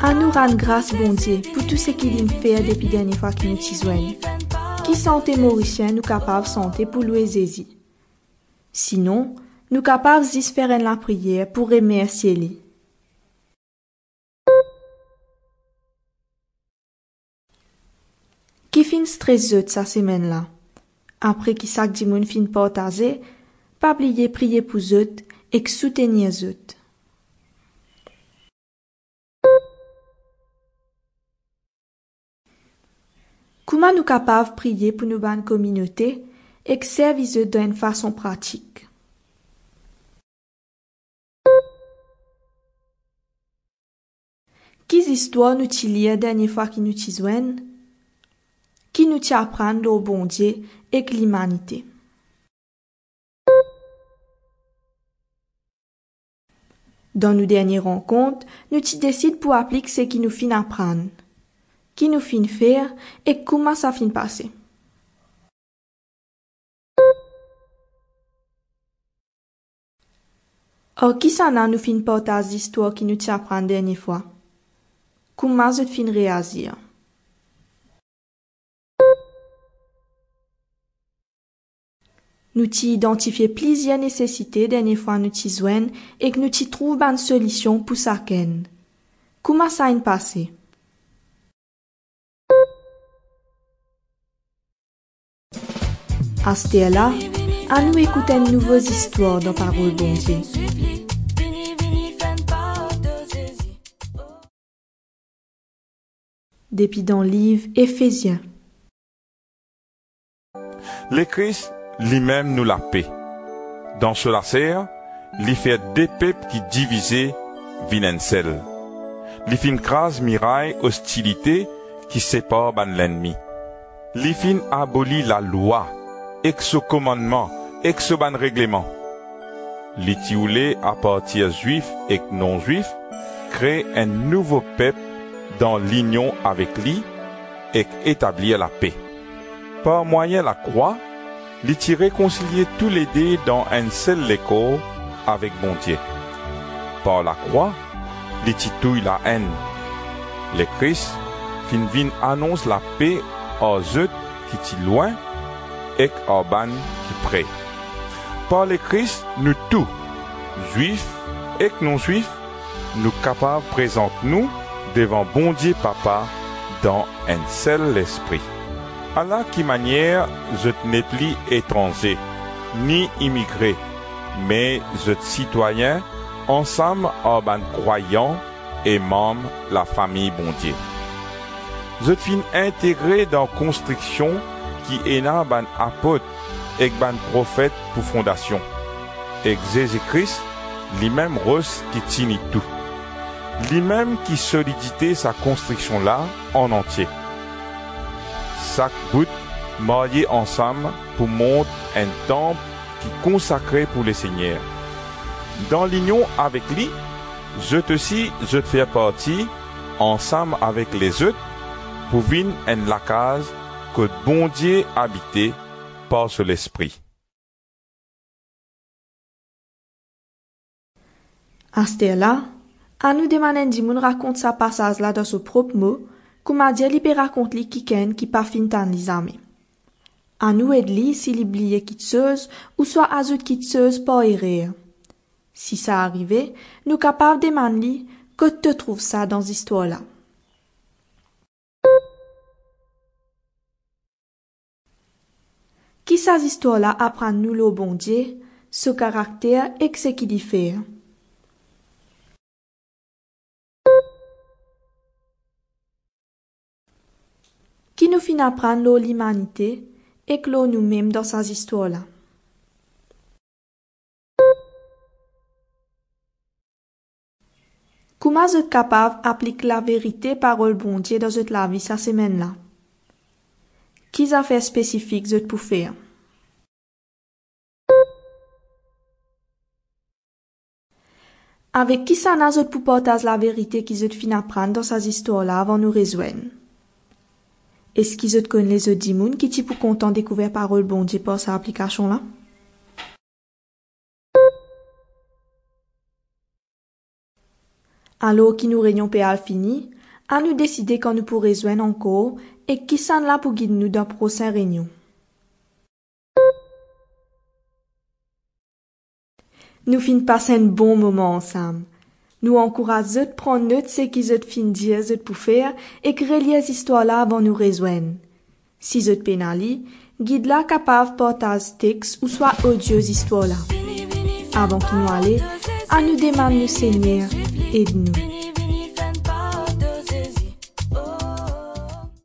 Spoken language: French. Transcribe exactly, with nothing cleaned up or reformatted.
À nous rendre grâce, bon Dieu, pour tout ce qu'il nous fait depuis la dernière fois qu'il nous t'y joigne. Qui santé mauricien nous capables santé pour louer Jésus. Sinon, nous capables d'y faire la prière pour remercier lui. Qui fin stressé sa semaine là? Après qui sac di moun fin partager, pas oublier prier pour eux et soutenir eux. Comment nous capables prier pour nous bonne communauté et servir eux d'une façon pratique? Quelles histoires nous t'y lire dernière fois qui nous t'y joignent? Qui nous t'y apprendre au bon Dieu et l'humanité? Dans nos dernières rencontres, nous t'y décidons pour appliquer ce qui nous fin apprendre, qui nous fin faire et comment ça fin passer. Or, qui s'en a nous fin partager l'histoire qui nous t'y apprendre dernière fois? Comment je fin réagir? Nous t'y identifier plusieurs nécessités dernière fois nous t'y joignent et que nous t'y trouvons une solution pour ça ken. Comment ça a passé? À ce là, à nous écouter une nouvelle histoire dans Parole bon Dieu. Depuis dans le livre Éphésiens. Le Christ lui-même nous la paix. Dans ce lacer, il fait des peuples qui divisés viennent seul. Il fin crase miraille hostilité qui sépare ban l'ennemi. Il fin abolit la loi, ex commandement, ex ban règlement. Il tioulé à partir juif et non juif crée un nouveau peuple dans l'union avec lui et établir la paix. Par moyen la croix, il t'y réconcilier tous les deux dans un seul écho avec bon Dieu. Par la croix, il t'y touille la haine. Le Christ fin vin annonce la paix aux eux qui t'y loin et aux ban qui près. Par le Christ, nous tous, juifs et non juifs, nous capables présenter nous devant bon Dieu Papa dans un seul esprit. À la qui manière, je n'ai plus étranger, ni immigré, mais je citoyen, ensemble en ban croyant et membre la famille bon Dieu. Je fin intégré dans construction qui est dans ban apôtre et ban prophète pour fondation. Et Jésus-Christ, lui-même rose qui tient tout. Lui-même qui solidité sa construction là en entier. Chaque bout marié ensemble pour monter un temple qui consacré pour le Seigneur. Dans l'union avec lui, je te aussi, je te fais partie ensemble avec les autres pour vivre en la case que bon Dieu habité par ce l'esprit. À ce là, à nous demander de nous raconte sa passage là dans ce propre mot. Comment Dieu libère raconte li kiken qui pas fin tan les amis. À nous aide li s'il oublie kitseuse ou soit ajoute kitseuse par erreur. Si ça arrive, nous capables de demander li que te trouve ça dans l'histoire là. Qui sa histoire là apprend nous le bon Dieu, ce caractère et ce qu'il y fait. Qui nous fin apprendre l'humanité et que nous-mêmes dans ces histoires-là. Comment vous êtes capable d'appliquer la vérité parole bon Dieu dans votre la vie cette semaine-là? Quelles affaires spécifiques vous êtes pour faire? Avec qui ça n'a vous pour partager la vérité qui vous êtes fin apprendre dans ces histoires-là avant nous rejoindre? Est-ce qu'ils te connaissent les autres moun qui t'y pour content découvrir parole bon Dieu par cette application-là? Alors, qui nous réunion péal fini, À nous décider quand nous pourrons joindre encore et qui s'en là pour guider nous dans la prochaine réunion. Nous fin passer un bon moment ensemble. Nous encourageons de prendre note de ce qu'ils ont fin dire pour faire et créer les histoires là avant nous rejoindre. Si vous êtes pénali, guide là capable partager texte ou soit audio histoires là. Avant qu'il nous allait, à nous demander le Seigneur, aide-nous.